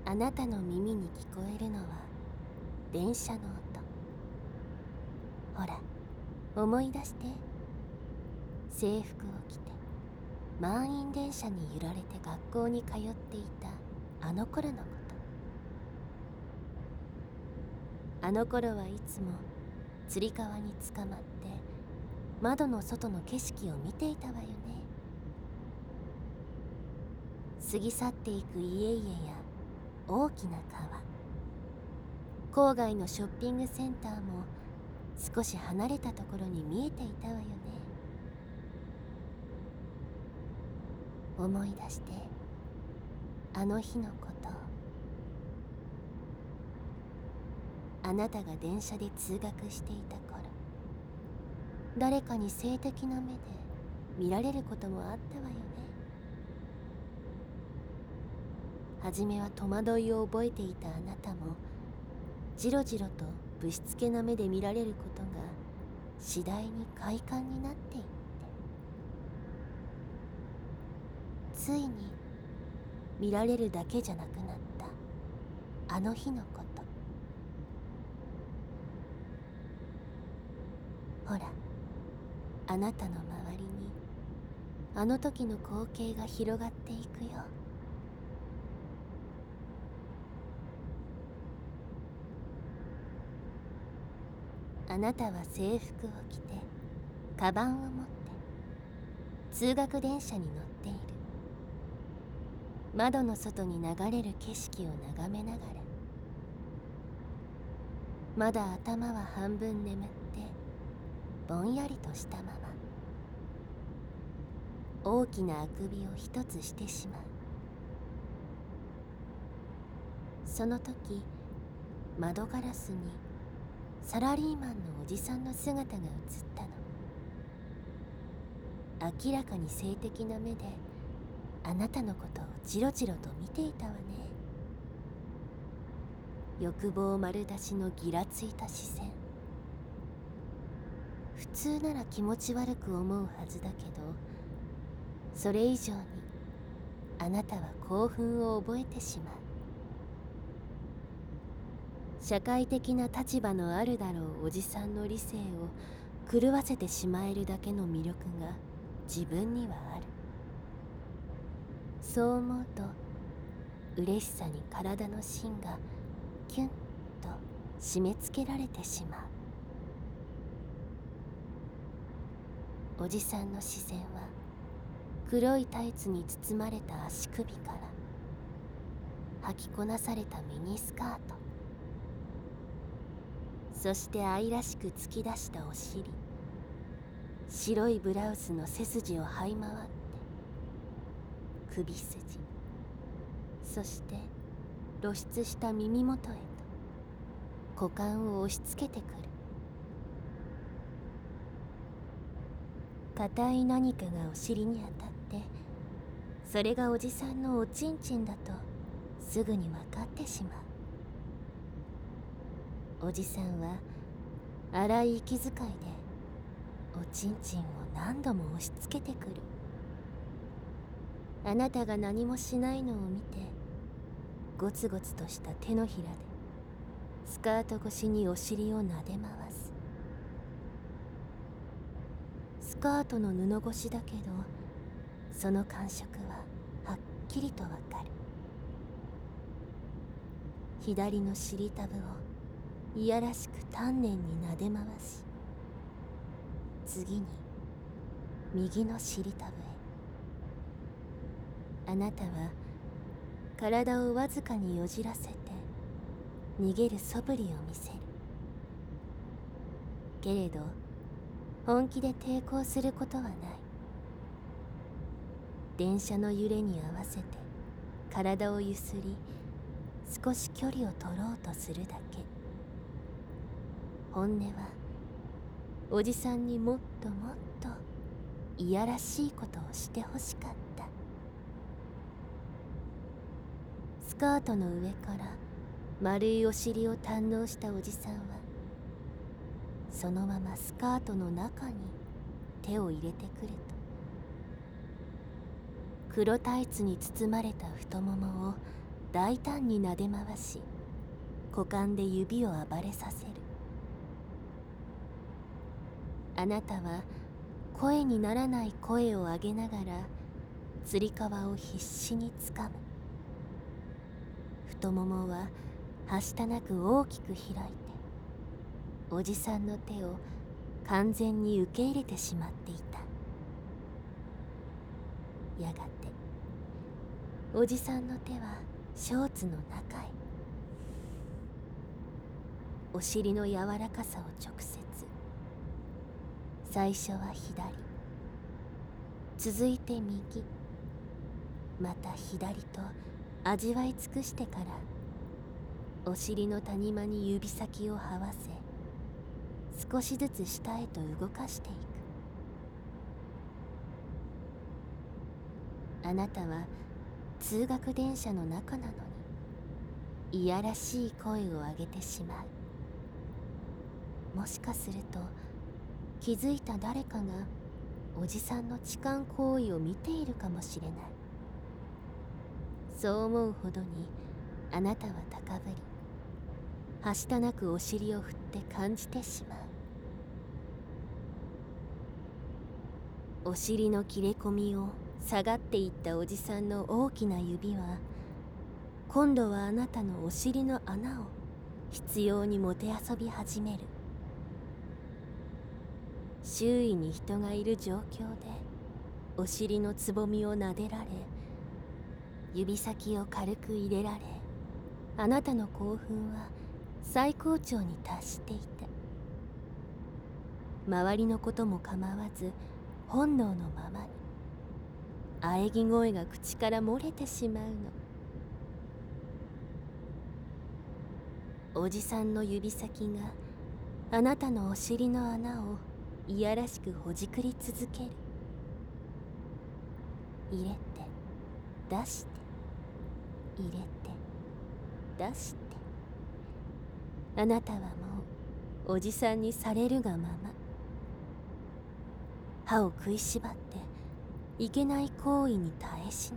あなたの耳に聞こえるのは電車の音。ほら、思い出して。制服を着て満員電車に揺られて学校に通っていたあの頃のこと。あの頃はいつもつり革につかまって窓の外の景色を見ていたわよね。過ぎ去っていく家々や大きな川、郊外のショッピングセンターも少し離れたところに見えていたわよね。思い出して、あの日のこと。あなたが電車で通学していた頃、誰かに性的な目で見られることもあったわよね。はじめは戸惑いを覚えていたあなたも、じろじろとぶしつけな目で見られることが次第に快感になっていって、ついに見られるだけじゃなくなったあの日のこと。ほら、あなたの周りにあの時の光景が広がっていくよ。あなたは制服を着てカバンを持って通学電車に乗っている。窓の外に流れる景色を眺めながら、まだ頭は半分眠ってぼんやりとしたまま、大きなあくびを一つしてしまう。その時、窓ガラスにサラリーマンのおじさんの姿が映ったの。明らかに性的な目であなたのことをじろじろと見ていたわね。欲望丸出しのギラついた視線。普通なら気持ち悪く思うはずだけど、それ以上にあなたは興奮を覚えてしまう。社会的な立場のあるだろうおじさんの理性を狂わせてしまえるだけの魅力が自分にはある。そう思うと、嬉しさに体の芯がキュンと締め付けられてしまう。おじさんの視線は黒いタイツに包まれた足首から履きこなされたミニスカート、そして愛らしく突き出したお尻、白いブラウスの背筋を這い回って首筋、そして露出した耳元へと股間を押し付けてくる。硬い何かがお尻に当たって、それがおじさんのおちんちんだとすぐに分かってしまう。おじさんは荒い息遣いでおちんちんを何度も押し付けてくる。あなたが何もしないのを見て、ゴツゴツとした手のひらでスカート越しにお尻を撫で回す。スカートの布越しだけど、その感触ははっきりとわかる。左の尻たぶをいやらしく丹念に撫で回し、次に右の尻たぶへ。あなたは体をわずかによじらせて逃げる素振りを見せる。けれど本気で抵抗することはない。電車の揺れに合わせて体をゆすり、少し距離を取ろうとするだけ。本音はおじさんにもっともっといやらしいことをしてほしかった。スカートの上から丸いお尻を堪能したおじさんは、そのままスカートの中に手を入れてくると、黒タイツに包まれた太ももを大胆に撫で回し、股間で指を暴れさせる。あなたは声にならない声を上げながらつり革を必死につかむ。太ももははしたなく大きく開いて、おじさんの手を完全に受け入れてしまっていた。やがておじさんの手はショーツの中へ。お尻の柔らかさを直接。最初は左、続いて右、また左と味わい尽くしてから、お尻の谷間に指先を這わせ、少しずつ下へと動かしていく。あなたは通学電車の中なのにいやらしい声を上げてしまう。もしかすると気づいた誰かがおじさんの痴漢行為を見ているかもしれない。そう思うほどにあなたは高ぶり、はしたなくお尻を振って感じてしまう。お尻の切れ込みを下がっていったおじさんの大きな指は、今度はあなたのお尻の穴を執拗にもてあそび始める。周囲に人がいる状況でお尻のつぼみを撫でられ、指先を軽く入れられ、あなたの興奮は最高潮に達していた。周りのことも構わず本能のままに喘ぎ声が口から漏れてしまうの。おじさんの指先があなたのお尻の穴をいやらしくほじくり続ける。入れて出して入れて出して。あなたはもうおじさんにされるがまま。歯を食いしばっていけない行為に耐え忍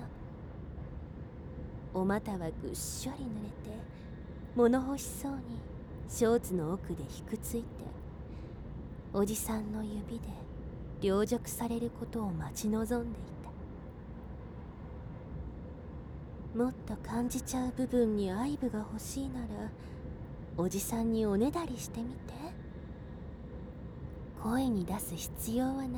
ぶ。お股はぐっしょり濡れて物欲しそうにショーツの奥でひくついて、おじさんの指で凌辱されることを待ち望んでいた。もっと感じちゃう部分に愛撫が欲しいなら、おじさんにおねだりしてみて。声に出す必要はないの。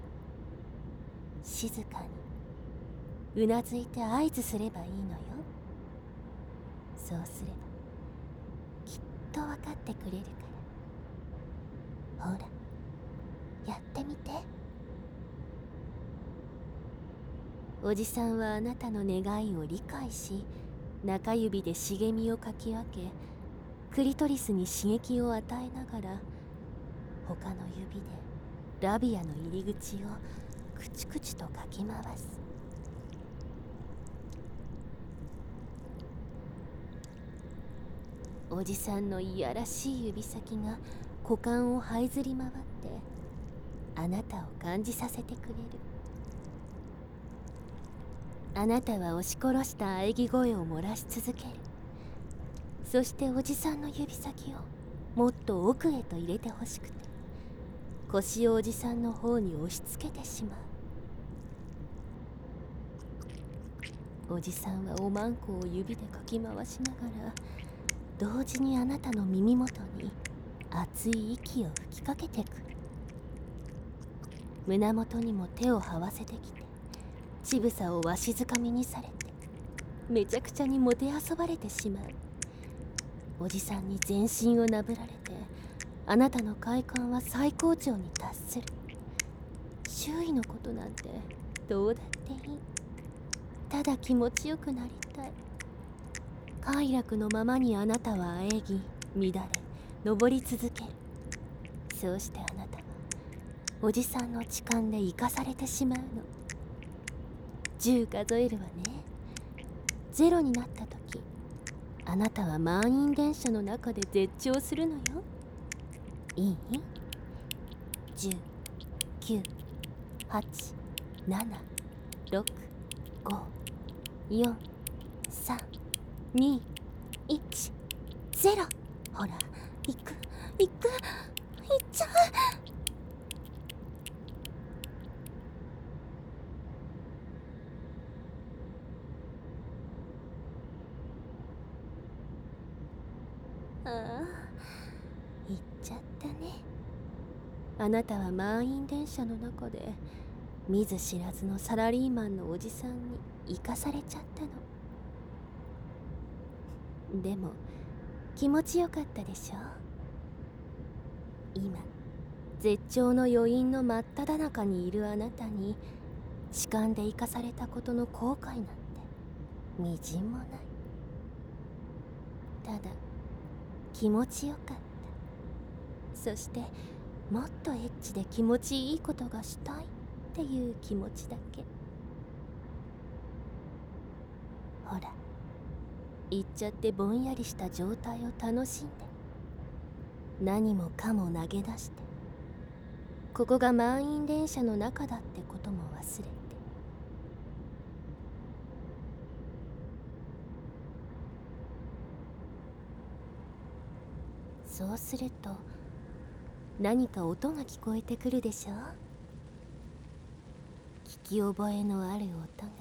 静かにうなずいて合図すればいいのよ。そうすればきっと分かってくれるから。ほらやってみて。おじさんはあなたの願いを理解し、中指で茂みをかき分け、クリトリスに刺激を与えながら、他の指でラビアの入り口をクチクチとかき回す。おじさんのいやらしい指先が股間を這いずり回ってあなたを感じさせてくれる。あなたは押し殺した喘ぎ声を漏らし続ける。そしておじさんの指先をもっと奥へと入れてほしくて、腰をおじさんの方に押し付けてしまう。おじさんはおまんこを指でかき回しながら、同時にあなたの耳元に熱い息を吹きかけてくる。胸元にも手を這わせてきて、乳房をわしづかみにされて、めちゃくちゃにもてあそばれてしまう。おじさんに全身をなぶられて、あなたの快感は最高潮に達する。周囲のことなんてどうだっていい。ただ気持ちよくなりたい。快楽のままにあなたは喘ぎ乱れ登り続ける。そうしてあなたはおじさんの痴漢で生かされてしまうの。10数えるわね。0になった時、あなたは満員電車の中で絶頂するのよ。いい？ 10、9、8、7、6、5、4、3、 210。ほら行く行く、行っちゃう。ああ、行っちゃったね。あなたは満員電車の中で見ず知らずのサラリーマンのおじさんに生かされちゃったの。でも気持ちよかったでしょ。今絶頂の余韻の真っ只中にいるあなたに痴漢で生かされたことの後悔なんてみじんもない。ただ気持ちよかった。そしてもっとエッチで気持ちいいことがしたいっていう気持ちだけ。ほら、言っちゃってぼんやりした状態を楽しんで、何もかも投げ出して、ここが満員電車の中だってことも忘れて。そうすると何か音が聞こえてくるでしょ。聞き覚えのある音が。